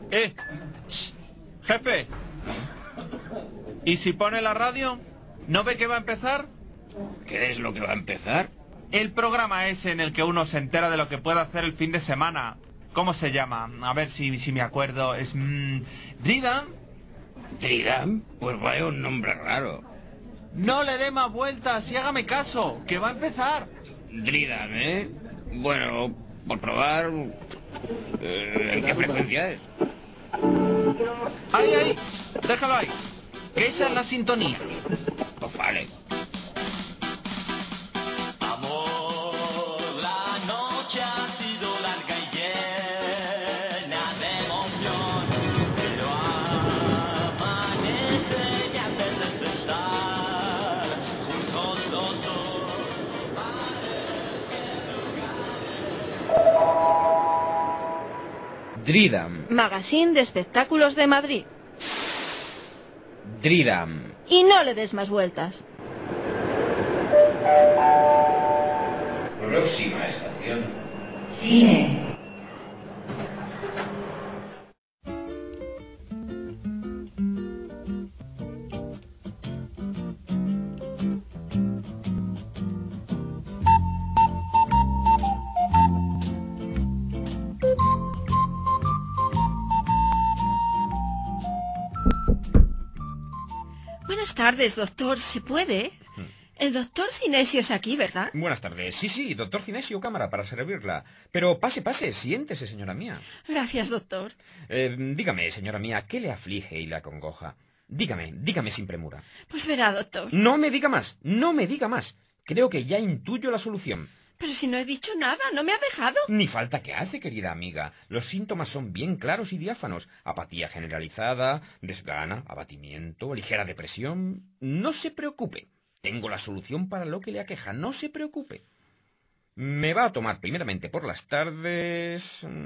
Shh, jefe. ¿Y si pone la radio? ¿No ve que va a empezar? ¿Qué es lo que va a empezar? El programa ese en el que uno se entera de lo que puede hacer el fin de semana. ¿Cómo se llama? A ver si me acuerdo. Es... ¿Dridan? ¿Tridam? Pues vaya un nombre raro. No le dé más vueltas y hágame caso, que va a empezar. Dridam, ¿eh? Bueno, por probar... ¿en qué frecuencia es? Ahí, déjalo ahí. Que esa es la sintonía. Pues vale. Amor, la noche ha sido larga y llena de emoción, pero amanece y antes de empezar, juntos los dos, Dridam. Magazine de Espectáculos de Madrid. Dridam. Y no le des más vueltas. Próxima estación. Cine. Buenas tardes, doctor. ¿Se puede? El doctor Cinesio es aquí, ¿verdad? Buenas tardes. Sí, doctor Cinesio, cámara, para servirla. Pero pase, siéntese, señora mía. Gracias, doctor. Dígame, señora mía, ¿qué le aflige y le acongoja? Dígame sin premura. Pues verá, doctor. No me diga más. Creo que ya intuyo la solución. Pero si no he dicho nada, ¿no me ha dejado? Ni falta que hace, querida amiga. Los síntomas son bien claros y diáfanos. Apatía generalizada, desgana, abatimiento, ligera depresión. No se preocupe. Tengo la solución para lo que le aqueja. No se preocupe. Me va a tomar primeramente por las tardes...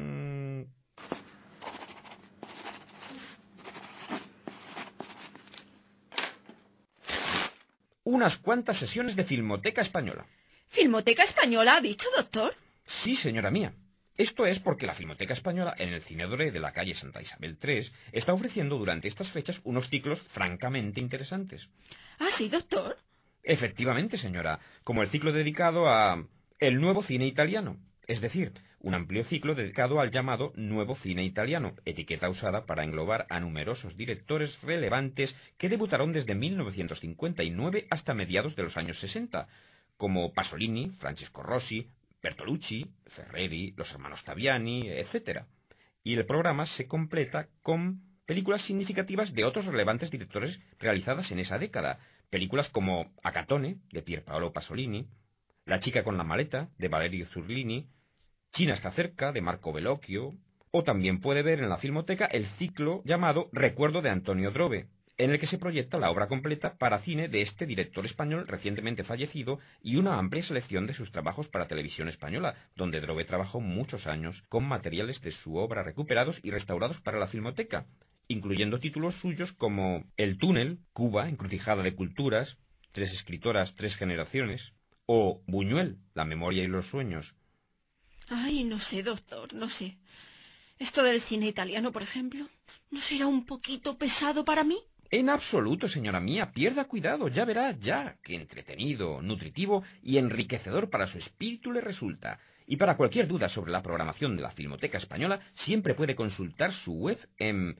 unas cuantas sesiones de Filmoteca Española. ¿Filmoteca Española ha dicho, doctor? Sí, señora mía. Esto es porque la Filmoteca Española, en el Cine Doré de la calle Santa Isabel 3, está ofreciendo durante estas fechas unos ciclos francamente interesantes. ¿Ah, sí, doctor? Efectivamente, señora, como el ciclo dedicado a el nuevo cine italiano, es decir, un amplio ciclo dedicado al llamado nuevo cine italiano, etiqueta usada para englobar a numerosos directores relevantes que debutaron desde 1959 hasta mediados de los años 60, como Pasolini, Francesco Rosi, Bertolucci, Ferreri, los hermanos Taviani, etc. Y el programa se completa con películas significativas de otros relevantes directores realizadas en esa década, películas como Acatone, de Pierpaolo Pasolini, La chica con la maleta, de Valerio Zurlini, China está cerca, de Marco Bellocchio, o también puede ver en la Filmoteca el ciclo llamado Recuerdo de Antonio Drobe, en el que se proyecta la obra completa para cine de este director español recientemente fallecido y una amplia selección de sus trabajos para televisión española, donde Drobe trabajó muchos años con materiales de su obra recuperados y restaurados para la Filmoteca, incluyendo títulos suyos como El túnel, Cuba, encrucijada de culturas, Tres escritoras, tres generaciones, o Buñuel, La memoria y los sueños. Ay, no sé, doctor, no sé. Esto del cine italiano, por ejemplo, ¿no será un poquito pesado para mí? En absoluto, señora mía, pierda cuidado, ya verá ya que entretenido, nutritivo y enriquecedor para su espíritu le resulta. Y para cualquier duda sobre la programación de la Filmoteca Española, siempre puede consultar su web en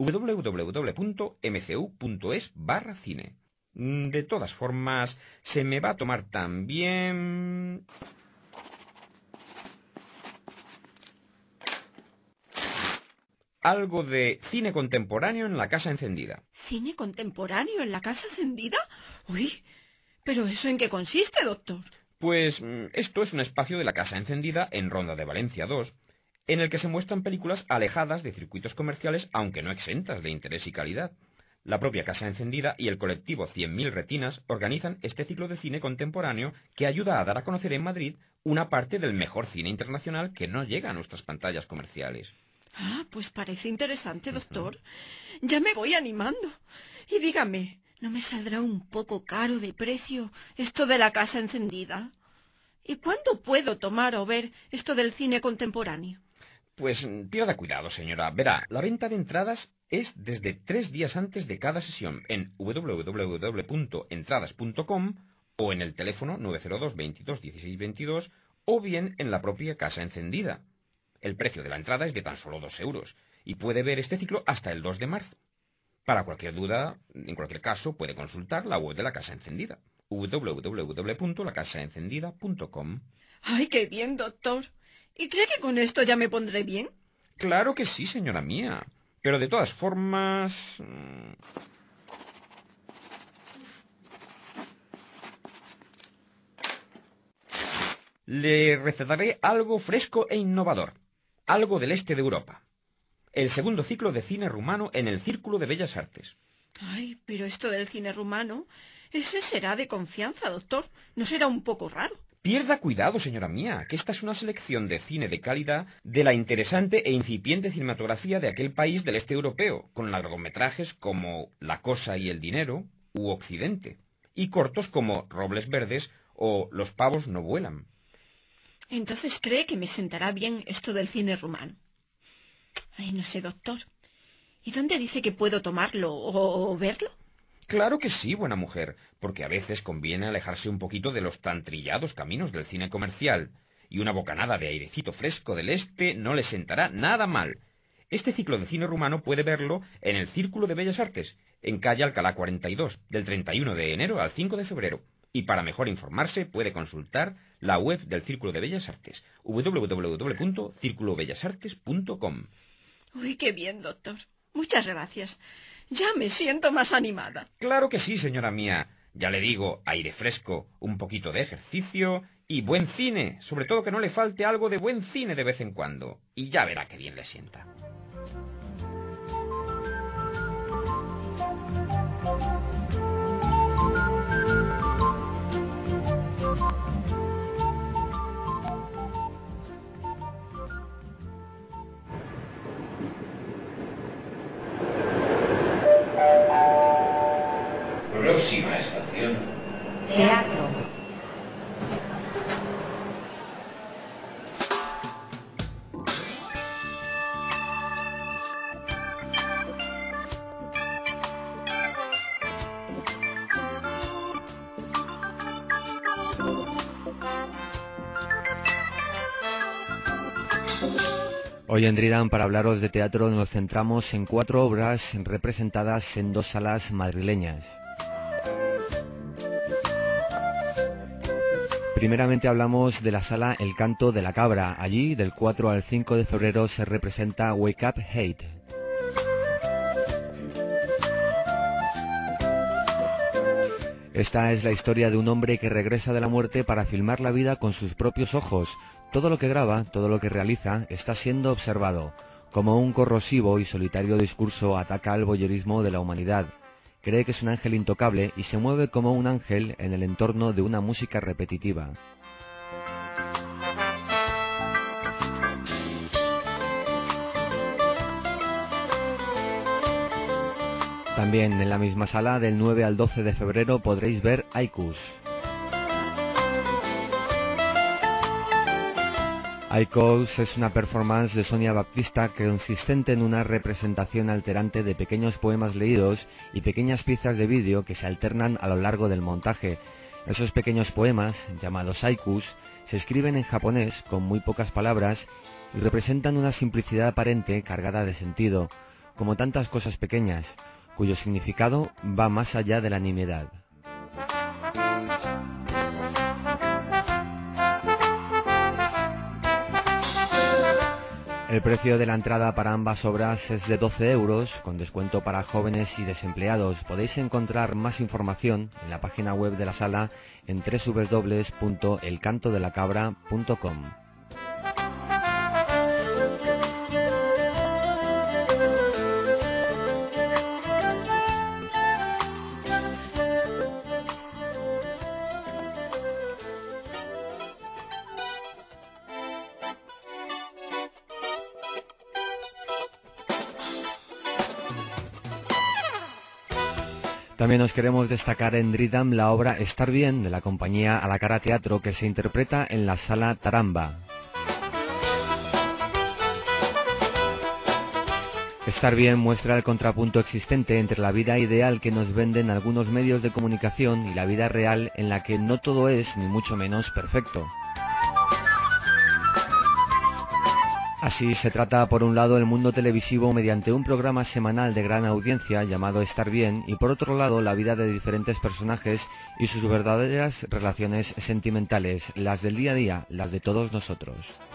www.mcu.es/cine. De todas formas, se me va a tomar también... algo de cine contemporáneo en la Casa Encendida. ¿Cine contemporáneo en la Casa Encendida? Uy, ¿pero eso en qué consiste, doctor? Pues esto es un espacio de la Casa Encendida en Ronda de Valencia 2, en el que se muestran películas alejadas de circuitos comerciales, aunque no exentas de interés y calidad. La propia Casa Encendida y el colectivo 100.000 Retinas organizan este ciclo de cine contemporáneo que ayuda a dar a conocer en Madrid una parte del mejor cine internacional que no llega a nuestras pantallas comerciales. Ah, pues parece interesante, doctor. Ya me voy animando. Y dígame, ¿no me saldrá un poco caro de precio esto de la Casa Encendida? ¿Y cuándo puedo tomar o ver esto del cine contemporáneo? Pues pierda cuidado, señora. Verá, la venta de entradas es desde 3 días antes de cada sesión en www.entradas.com o en el teléfono 902 22 16 22 o bien en la propia Casa Encendida. El precio de la entrada es de tan solo 2 euros y puede ver este ciclo hasta el 2 de marzo. Para cualquier duda, en cualquier caso, puede consultar la web de la Casa Encendida, www.lacasaencendida.com. ¡Ay, qué bien, doctor! ¿Y cree que con esto ya me pondré bien? Claro que sí, señora mía. Pero de todas formas... le recetaré algo fresco e innovador. Algo del este de Europa. El segundo ciclo de cine rumano en el Círculo de Bellas Artes. Ay, pero esto del cine rumano, ese será de confianza, doctor. ¿No será un poco raro? Pierda cuidado, señora mía, que esta es una selección de cine de calidad de la interesante e incipiente cinematografía de aquel país del este europeo, con largometrajes como La cosa y el dinero u Occidente, y cortos como Robles verdes o Los pavos no vuelan. Entonces cree que me sentará bien esto del cine rumano. Ay, no sé, doctor. ¿Y dónde dice que puedo tomarlo o verlo? Claro que sí, buena mujer, porque a veces conviene alejarse un poquito de los tan trillados caminos del cine comercial, y una bocanada de airecito fresco del este no le sentará nada mal. Este ciclo de cine rumano puede verlo en el Círculo de Bellas Artes, en calle Alcalá 42, del 31 de enero al 5 de febrero. Y para mejor informarse puede consultar la web del Círculo de Bellas Artes, www.circulobellasartes.com. Uy, qué bien, doctor. Muchas gracias. Ya me siento más animada. Claro que sí, señora mía. Ya le digo, aire fresco, un poquito de ejercicio y buen cine. Sobre todo que no le falte algo de buen cine de vez en cuando. Y ya verá qué bien le sienta. Próxima estación. Teatro. Hoy en Dridan, para hablaros de teatro, nos centramos en 4 obras representadas en 2 salas madrileñas. Primeramente hablamos de la sala El Canto de la Cabra. Allí, del 4 al 5 de febrero, se representa Wake Up Hate. Esta es la historia de un hombre que regresa de la muerte para filmar la vida con sus propios ojos. Todo lo que graba, todo lo que realiza, está siendo observado. Como un corrosivo y solitario discurso ataca al voyerismo de la humanidad. Cree que es un ángel intocable y se mueve como un ángel en el entorno de una música repetitiva. También en la misma sala, del 9 al 12 de febrero, podréis ver Aikus. Aikus es una performance de Sonia Baptista consistente en una representación alterante de pequeños poemas leídos y pequeñas piezas de vídeo que se alternan a lo largo del montaje. Esos pequeños poemas, llamados haikus, se escriben en japonés con muy pocas palabras y representan una simplicidad aparente cargada de sentido, como tantas cosas pequeñas, cuyo significado va más allá de la nimiedad. El precio de la entrada para ambas obras es de 12 euros, con descuento para jóvenes y desempleados. Podéis encontrar más información en la página web de la sala en www.elcantodelacabra.com. También os queremos destacar en Dridan la obra Estar Bien, de la compañía A la Cara Teatro, que se interpreta en la sala Taramba. Estar bien muestra el contrapunto existente entre la vida ideal que nos venden algunos medios de comunicación y la vida real en la que no todo es, ni mucho menos, perfecto. Así se trata, por un lado, el mundo televisivo mediante un programa semanal de gran audiencia llamado Estar Bien, y por otro lado, la vida de diferentes personajes y sus verdaderas relaciones sentimentales, las del día a día, las de todos nosotros.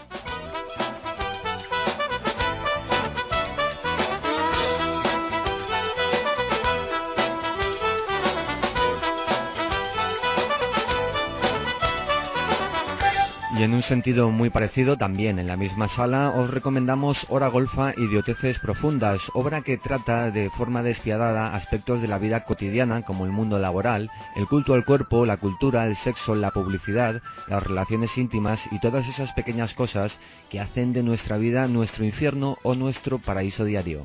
Y en un sentido muy parecido, también en la misma sala, os recomendamos Hora Golfa, Idioteces Profundas, obra que trata de forma despiadada aspectos de la vida cotidiana como el mundo laboral, el culto al cuerpo, la cultura, el sexo, la publicidad, las relaciones íntimas y todas esas pequeñas cosas que hacen de nuestra vida nuestro infierno o nuestro paraíso diario.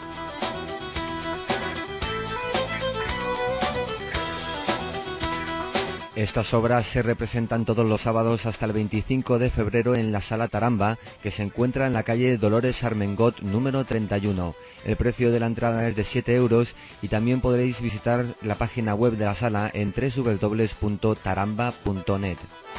Estas obras se representan todos los sábados hasta el 25 de febrero en la Sala Taramba, que se encuentra en la calle Dolores Armengot número 31. El precio de la entrada es de 7 euros y también podréis visitar la página web de la sala en www.taramba.net.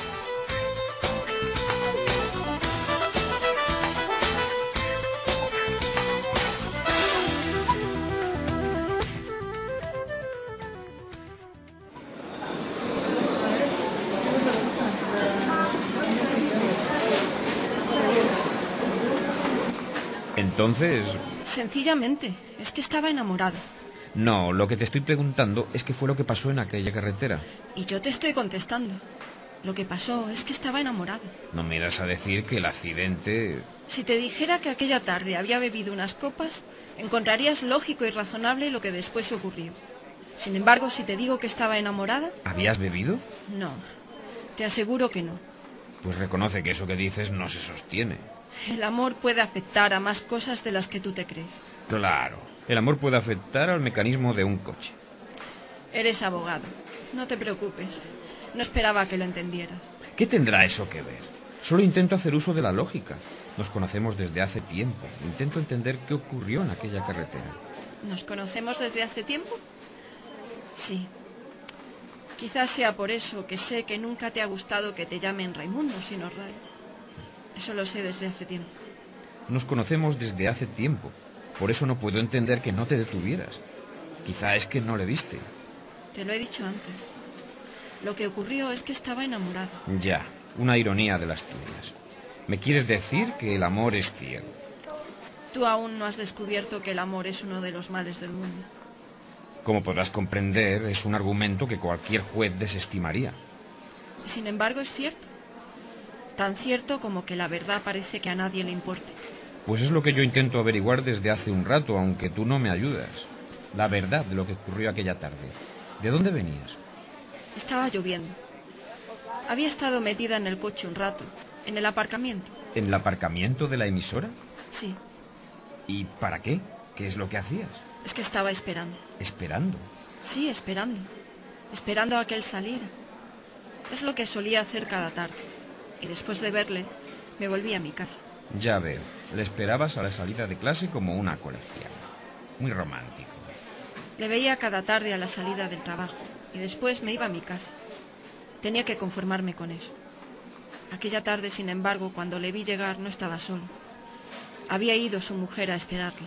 Entonces... Sencillamente, es que estaba enamorado. No, lo que te estoy preguntando es qué fue lo que pasó en aquella carretera. Y yo te estoy contestando. Lo que pasó es que estaba enamorado. No me irás a decir que el accidente... Si te dijera que aquella tarde había bebido unas copas, encontrarías lógico y razonable lo que después ocurrió. Sin embargo, si te digo que estaba enamorada... ¿Habías bebido? No, te aseguro que no. Pues reconoce que eso que dices no se sostiene. El amor puede afectar a más cosas de las que tú te crees. Claro, el amor puede afectar al mecanismo de un coche. Eres abogado, no te preocupes. No esperaba que lo entendieras. ¿Qué tendrá eso que ver? Solo intento hacer uso de la lógica. Nos conocemos desde hace tiempo. Intento entender qué ocurrió en aquella carretera. ¿Nos conocemos desde hace tiempo? Sí. Quizás sea por eso que sé que nunca te ha gustado que te llamen Raimundo, sino Ray. Eso lo sé desde hace tiempo. Nos conocemos desde hace tiempo. Por eso no puedo entender que no te detuvieras. Quizá es que no le viste. Te lo he dicho antes. Lo que ocurrió es que estaba enamorado. Ya, una ironía de las tuyas. ¿Me quieres decir que el amor es ciego? Tú aún no has descubierto que el amor es uno de los males del mundo. Como podrás comprender, es un argumento que cualquier juez desestimaría. Y sin embargo es cierto. Tan cierto como que la verdad parece que a nadie le importe. Pues es lo que yo intento averiguar desde hace un rato, aunque tú no me ayudas. La verdad de lo que ocurrió aquella tarde. ¿De dónde venías? Estaba lloviendo. Había estado metida en el coche un rato, en el aparcamiento. ¿En el aparcamiento de la emisora? Sí. ¿Y para qué? ¿Qué es lo que hacías? Es que estaba esperando. ¿Esperando? Sí, esperando. Esperando a que él saliera. Es lo que solía hacer cada tarde. Y después de verle, me volví a mi casa. Ya veo. Le esperabas a la salida de clase como una colegiala. Muy romántico. Le veía cada tarde a la salida del trabajo. Y después me iba a mi casa. Tenía que conformarme con eso. Aquella tarde, sin embargo, cuando le vi llegar, no estaba solo. Había ido su mujer a esperarle.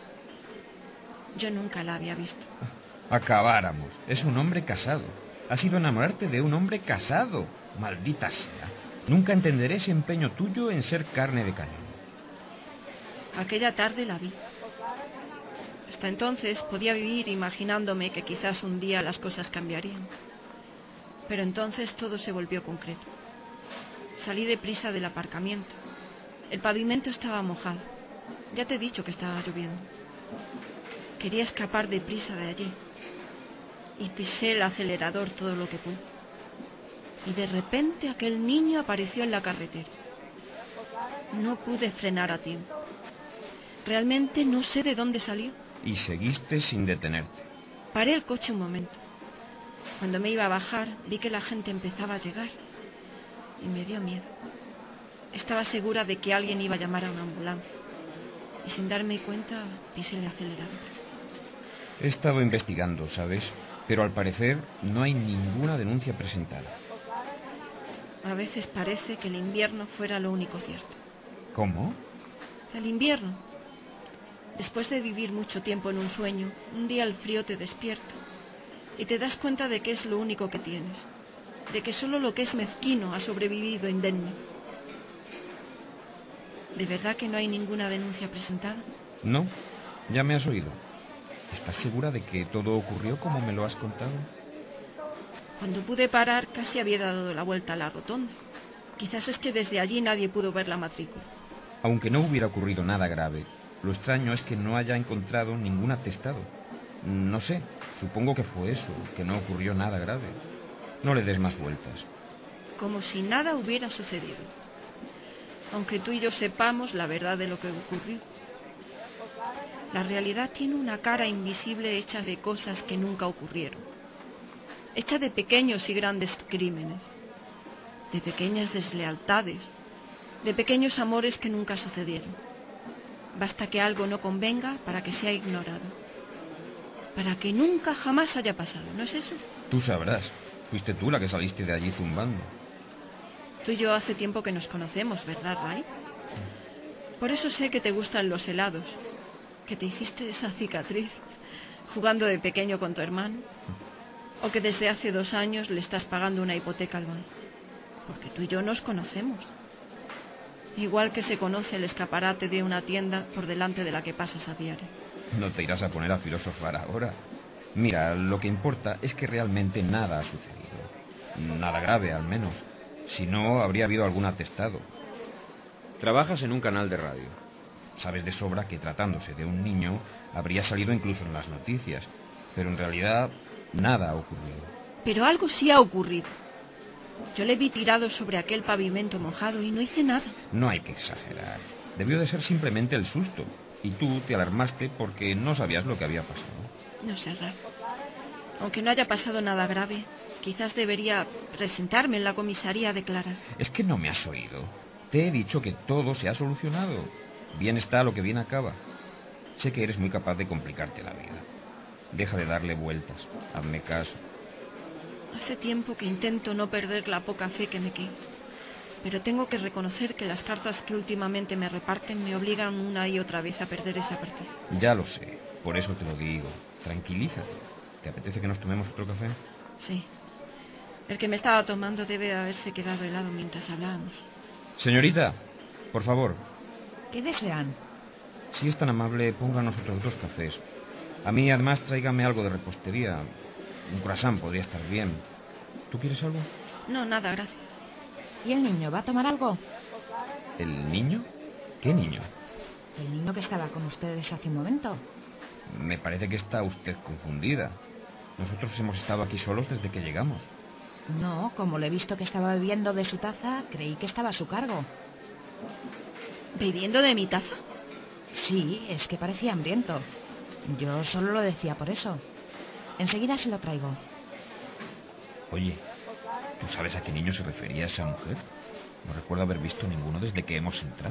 Yo nunca la había visto. Acabáramos. Es un hombre casado. Has ido a enamorarte de un hombre casado. Maldita sea. Nunca entenderé ese empeño tuyo en ser carne de cañón. Aquella tarde la vi. Hasta entonces podía vivir imaginándome que quizás un día las cosas cambiarían. Pero entonces todo se volvió concreto. Salí deprisa del aparcamiento. El pavimento estaba mojado. Ya te he dicho que estaba lloviendo. Quería escapar deprisa de allí. Y pisé el acelerador todo lo que pude. Y de repente aquel niño apareció en la carretera. No pude frenar a tiempo. Realmente no sé de dónde salió. Y seguiste sin detenerte. Paré el coche un momento. Cuando me iba a bajar, vi que la gente empezaba a llegar. Y me dio miedo. Estaba segura de que alguien iba a llamar a una ambulancia. y sin darme cuenta pisé el acelerador. He estado investigando, ¿sabes? Pero al parecer no hay ninguna denuncia presentada. A veces parece que el invierno fuera lo único cierto. ¿Cómo? El invierno. Después de vivir mucho tiempo en un sueño, un día el frío te despierta y te das cuenta de que es lo único que tienes, de que solo lo que es mezquino ha sobrevivido indemne. ¿De verdad que no hay ninguna denuncia presentada? No, ya me has oído. ¿Estás segura de que todo ocurrió como me lo has contado? Cuando pude parar casi había dado la vuelta a la rotonda. Quizás es que desde allí nadie pudo ver la matrícula. Aunque no hubiera ocurrido nada grave, lo extraño es que no haya encontrado ningún atestado. No sé, supongo que fue eso, que no ocurrió nada grave. No le des más vueltas. Como si nada hubiera sucedido. Aunque tú y yo sepamos la verdad de lo que ocurrió. La realidad tiene una cara invisible hecha de cosas que nunca ocurrieron. Hecha de pequeños y grandes crímenes. De pequeñas deslealtades. De pequeños amores que nunca sucedieron. Basta que algo no convenga para que sea ignorado. Para que nunca jamás haya pasado, ¿no es eso? Tú sabrás. Fuiste tú la que saliste de allí zumbando. Tú y yo hace tiempo que nos conocemos, ¿verdad, Ray? Por eso sé que te gustan los helados. Que te hiciste esa cicatriz jugando de pequeño con tu hermano. O que desde hace 2 años le estás pagando una hipoteca al banco. Porque tú y yo nos conocemos. Igual que se conoce el escaparate de una tienda por delante de la que pasas a diario. No te irás a poner a filosofar ahora. Mira, lo que importa es que realmente nada ha sucedido. Nada grave, al menos. Si no, habría habido algún atestado. Trabajas en un canal de radio. Sabes de sobra que tratándose de un niño habría salido incluso en las noticias. Pero en realidad nada ha ocurrido. Pero algo sí ha ocurrido. Yo le vi tirado sobre aquel pavimento mojado y no hice nada. No hay que exagerar. Debió de ser simplemente el susto. Y tú te alarmaste porque no sabías lo que había pasado. No sé, Ray. Aunque no haya pasado nada grave, quizás debería presentarme en la comisaría a declarar. Es que no me has oído. Te he dicho que todo se ha solucionado. Bien está lo que bien acaba. Sé que eres muy capaz de complicarte la vida. Deja de darle vueltas. Hazme caso. Hace tiempo que intento no perder la poca fe que me queda. Pero tengo que reconocer que las cartas que últimamente me reparten me obligan una y otra vez a perder esa partida. Ya lo sé. Por eso te lo digo. Tranquilízate. ¿Te apetece que nos tomemos otro café? Sí. El que me estaba tomando debe haberse quedado helado mientras hablábamos. Señorita, por favor, ¿Qué desean? si es tan amable, pónganos otros 2 cafés. A mí, además, tráigame algo de repostería. Un croissant podría estar bien. ¿Tú quieres algo? No, nada, gracias. ¿Y el niño va a tomar algo? ¿El niño? ¿Qué niño? El niño que estaba con ustedes hace un momento. Me parece que está usted confundida. Nosotros hemos estado aquí solos desde que llegamos. No, como le he visto que estaba bebiendo de su taza, creí que estaba a su cargo. ¿Bebiendo de mi taza? Sí, es que parecía hambriento. Yo solo lo decía por eso. Enseguida se lo traigo. Oye, ¿tú sabes a qué niño se refería esa mujer? No recuerdo haber visto ninguno desde que hemos entrado.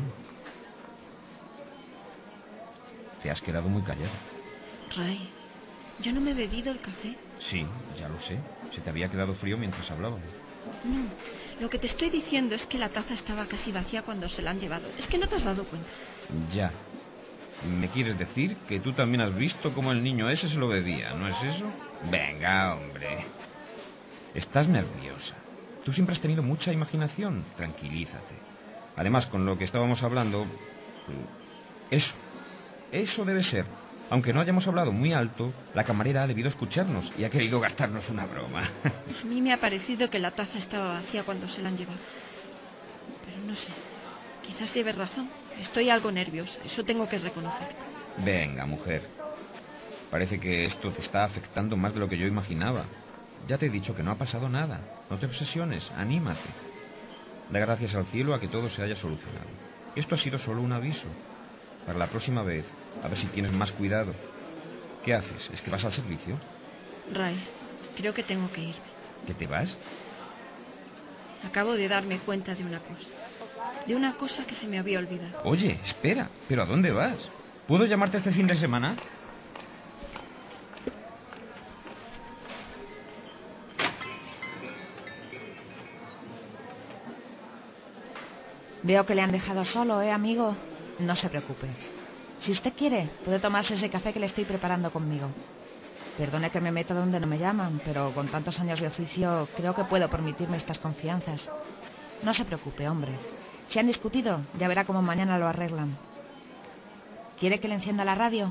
Te has quedado muy callado. Ray, yo no me he bebido el café. Sí, ya lo sé. Se te había quedado frío mientras hablábamos. No, lo que te estoy diciendo es que la taza estaba casi vacía cuando se la han llevado. Es que no te has dado cuenta. Ya. ¿Me quieres decir que tú también has visto cómo el niño ese se lo bebía, no es eso? Venga, hombre. Estás nerviosa. Tú siempre has tenido mucha imaginación. Tranquilízate. Además, con lo que estábamos hablando... Eso debe ser. Aunque no hayamos hablado muy alto, la camarera ha debido escucharnos y ha querido gastarnos una broma. A mí me ha parecido que la taza estaba vacía cuando se la han llevado. Pero no sé. Quizás lleves razón. Estoy algo nerviosa. Eso tengo que reconocer. Venga, mujer. Parece que esto te está afectando más de lo que yo imaginaba. Ya te he dicho que no ha pasado nada. No te obsesiones. Anímate. Da gracias al cielo a que todo se haya solucionado. Esto ha sido solo un aviso. Para la próxima vez, a ver si tienes más cuidado. ¿Qué haces? ¿Es que vas al servicio? Ray, creo que tengo que irme. ¿Que te vas? Acabo de darme cuenta de una cosa. De una cosa que se me había olvidado. Oye, espera. ¿Pero a dónde vas? ¿Puedo llamarte este fin de semana? Veo que le han dejado solo, amigo? No se preocupe. Si usted quiere, puede tomarse ese café que le estoy preparando conmigo. Perdone que me meto donde no me llaman, pero con tantos años de oficio creo que puedo permitirme estas confianzas. No se preocupe, hombre. Si han discutido, ya verá cómo mañana lo arreglan. ¿Quiere que le encienda la radio?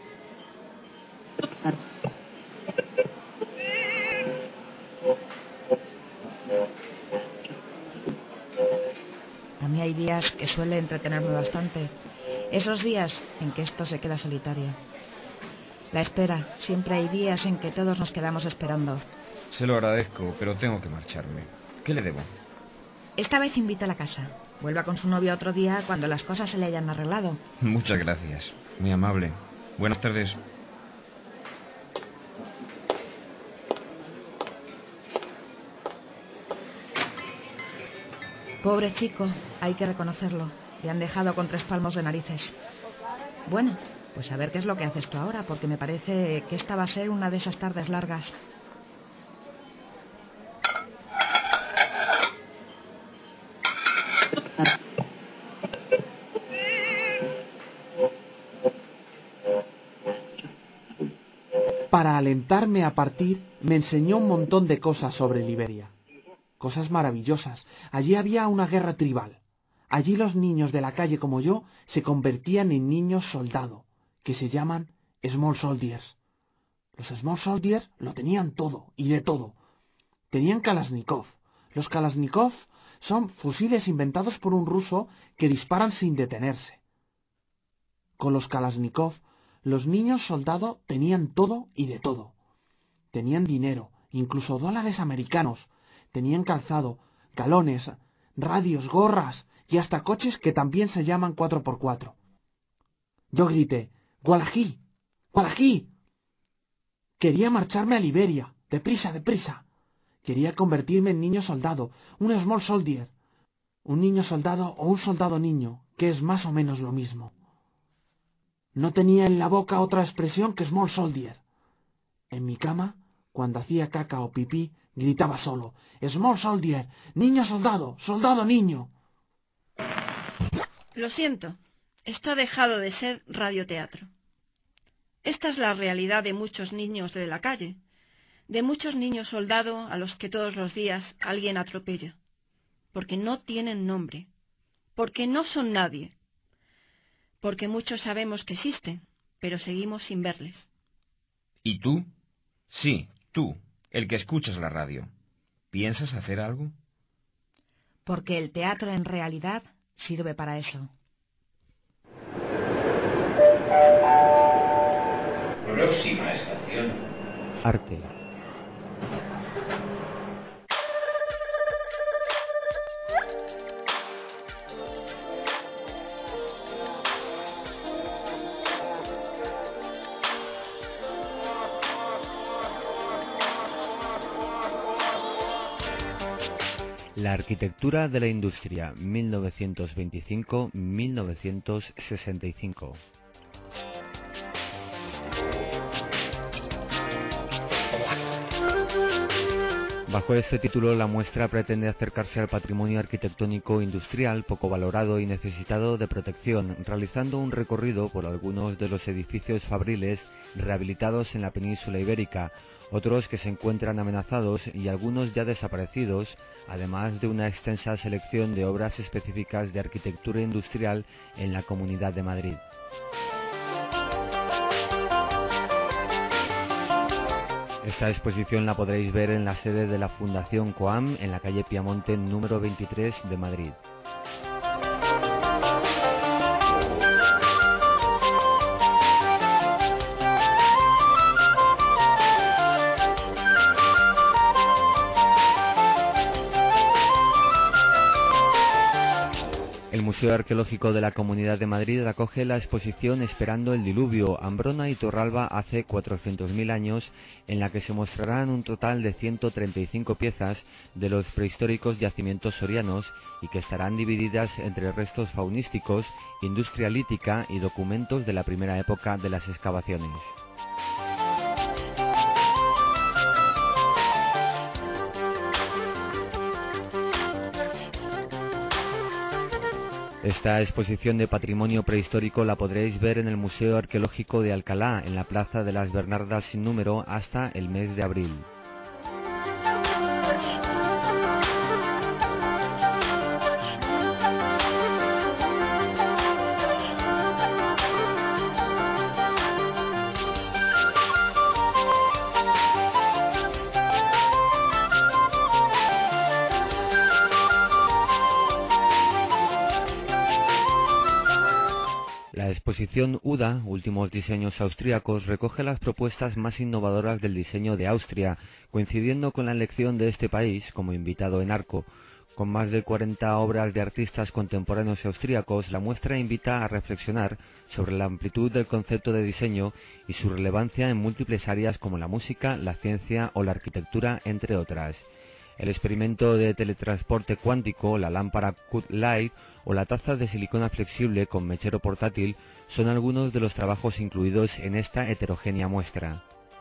A mí hay días que suele entretenerme bastante. Esos días en que esto se queda solitario. La espera. Siempre hay días en que todos nos quedamos esperando. Se lo agradezco, pero tengo que marcharme. ¿Qué le debo? Esta vez invita a la casa. Vuelva con su novio otro día cuando las cosas se le hayan arreglado. Muchas gracias. Muy amable. Buenas tardes. Pobre chico, hay que reconocerlo. Le han dejado con 3 palmos de narices. Bueno, pues a ver qué es lo que haces tú ahora, porque me parece que esta va a ser una de esas tardes largas. Para alentarme a partir, me enseñó un montón de cosas sobre Liberia. Cosas maravillosas. Allí había una guerra tribal. Allí los niños de la calle como yo se convertían en niños soldado, que se llaman Small Soldiers. Los Small Soldiers lo tenían todo y de todo. Tenían Kalashnikov. Los Kalashnikov son fusiles inventados por un ruso que disparan sin detenerse. Con los Kalashnikov, los niños soldado tenían todo y de todo. Tenían dinero, incluso dólares americanos. Tenían calzado, galones, radios, gorras y hasta coches que también se llaman 4x4. Yo grité, ¡Gualají! ¡Gualají! Quería marcharme a Liberia, deprisa, deprisa. Quería convertirme en niño soldado, un small soldier. Un niño soldado o un soldado niño, que es más o menos lo mismo. No tenía en la boca otra expresión que small soldier. En mi cama, cuando hacía caca o pipí, gritaba solo, Small Soldier, niño soldado, soldado niño. Lo siento, esto ha dejado de ser radioteatro. Esta es la realidad de muchos niños de la calle, de muchos niños soldado a los que todos los días alguien atropella, porque no tienen nombre, porque no son nadie, porque muchos sabemos que existen, pero seguimos sin verles. ¿Y tú? Sí, tú, el que escuchas la radio. ¿Piensas hacer algo? Porque el teatro en realidad sirve para eso. Próxima estación. Arte. La arquitectura de la industria, 1925-1965. Bajo este título, la muestra pretende acercarse al patrimonio arquitectónico industrial poco valorado y necesitado de protección, realizando un recorrido por algunos de los edificios fabriles rehabilitados en la península ibérica, otros que se encuentran amenazados y algunos ya desaparecidos, además de una extensa selección de obras específicas de arquitectura industrial en la Comunidad de Madrid. Esta exposición la podréis ver en la sede de la Fundación Coam, en la calle Piamonte número 23 de Madrid. Museo Arqueológico de la Comunidad de Madrid acoge la exposición Esperando el Diluvio, Ambrona y Torralba hace 400.000 años, en la que se mostrarán un total de 135 piezas de los prehistóricos yacimientos sorianos y que estarán divididas entre restos faunísticos, industria lítica y documentos de la primera época de las excavaciones. Esta exposición de patrimonio prehistórico la podréis ver en el Museo Arqueológico de Alcalá, en la Plaza de las Bernardas sin número, hasta el mes de abril. La exposición UDA, Últimos Diseños Austríacos, recoge las propuestas más innovadoras del diseño de Austria, coincidiendo con la elección de este país como invitado en Arco. Con más de 40 obras de artistas contemporáneos austríacos, la muestra invita a reflexionar sobre la amplitud del concepto de diseño y su relevancia en múltiples áreas como la música, la ciencia o la arquitectura, entre otras. El experimento de teletransporte cuántico, la lámpara Q-Light o la taza de silicona flexible con mechero portátil son algunos de los trabajos incluidos en esta heterogénea muestra.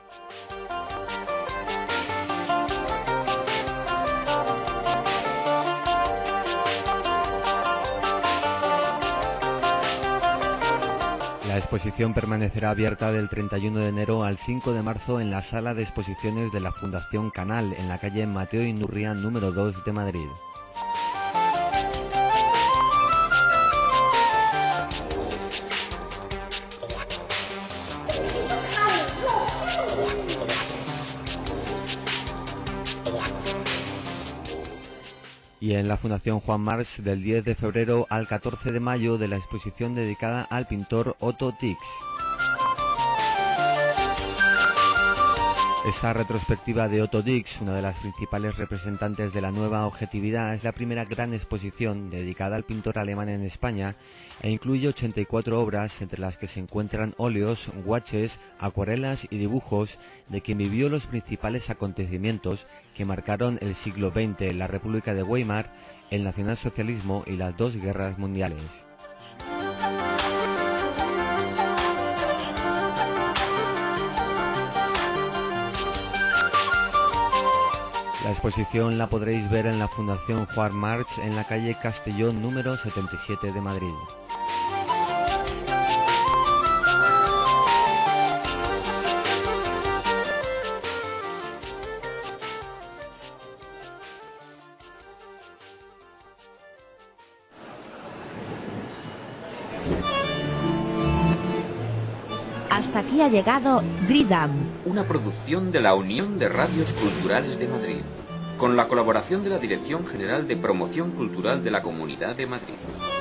La exposición permanecerá abierta del 31 de enero al 5 de marzo en la sala de exposiciones de la Fundación Canal, en la calle Mateo Inurria número 2 de Madrid. Y en la Fundación Juan March, del 10 de febrero al 14 de mayo, de la exposición dedicada al pintor Otto Dix. Esta retrospectiva de Otto Dix, una de las principales representantes de la nueva objetividad, es la primera gran exposición dedicada al pintor alemán en España e incluye 84 obras, entre las que se encuentran óleos, guaches, acuarelas y dibujos de quien vivió los principales acontecimientos que marcaron el siglo XX, la República de Weimar, el nacionalsocialismo y las dos guerras mundiales. La exposición la podréis ver en la Fundación Juan March, en la calle Castellón número 77 de Madrid. Hasta aquí ha llegado Dridam, Una producción de la Unión de Radios Culturales de Madrid, con la colaboración de la Dirección General de Promoción Cultural de la Comunidad de Madrid.